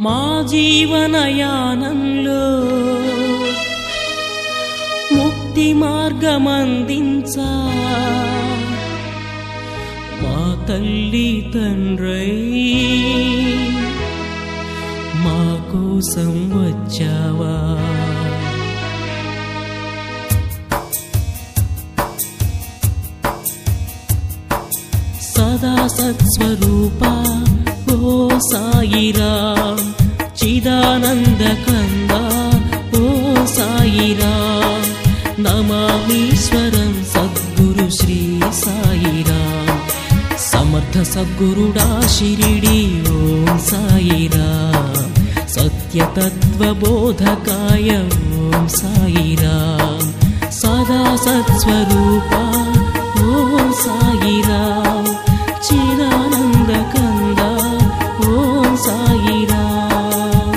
మా జీవనయానంలో ముక్తి మార్గమందించా మా తల్లి తండ్రై మా కోసం వచ్చావా. సదా సత్స్వరూపా ఓ సాయిరామ్, చిదానంద కంద ఓ సాయిరామ్, నమామీశ్వరం సద్గురు శ్రీ సాయిరామ్, సమర్థ సద్గురుడా షిరిడి ఓం సాయిరామ్, సత్యతత్వబోధకాయ ఓం సాయిరామ్, సదా సత్స్వరూపా ఓ సాయిరామ్, చిదానంద కంద ఓం సాయిరామ్.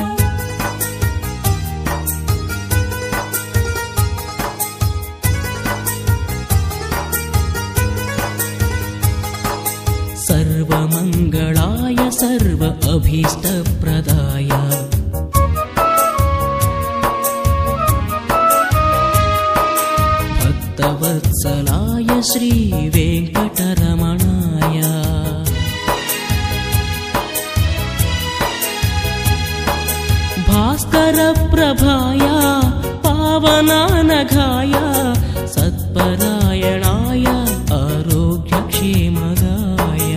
సర్వమంగళాయ సర్వ అభీష్టప్రదాయ భక్తవత్సలాయ శ్రీ వెంకటరమణాయ భాస్కర ప్రభాయ పావనానఘాయ సత్పరాయణాయ ఆరోగ్యక్షేమదాయ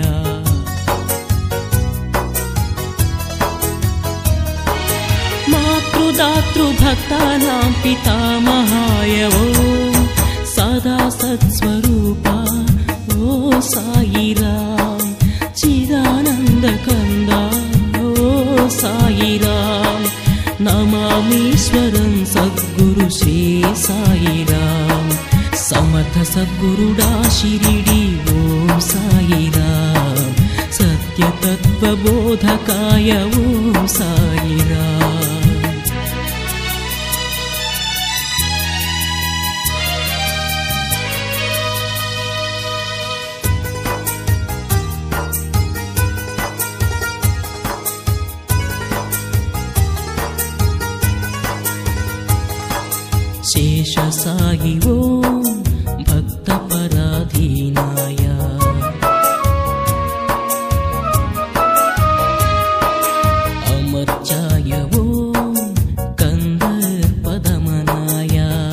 మాతృదాతృభక్తానాం పితామహాయ ఓం సదా సత్స్వరూపా ఓ సాయిరామ్, చిదానంద కంద ఓ సాయిరామ్, నమామీశ్వరం సద్గురు శ్రీ సాయిరామ్, సమర్థ సద్గురుడా షిరిడి ఓం సాయిరామ్, సత్యతత్వబోధకాయ ఓం సాయిరామ్. శేష సాయి ఓం భక్తపరాధీనాయ అమర్చాయ ఓం కందర్పదమనాయ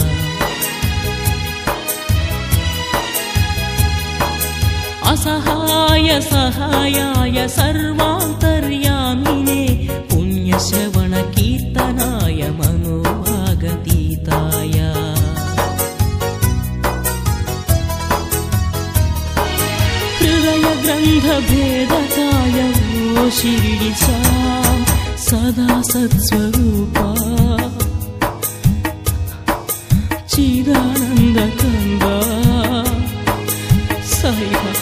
అసహాయ సహాయాయ సర్వాంతర్యామినే పుణ్యశ్రవణ కీర్తనాయ మనోభాగతీతాయ హృదయ గ్రంథ భేదకాయ ఓ షిరిడి సాం, సదా సత్స్వరూపా చిదానంద కంద సాయిరామ్.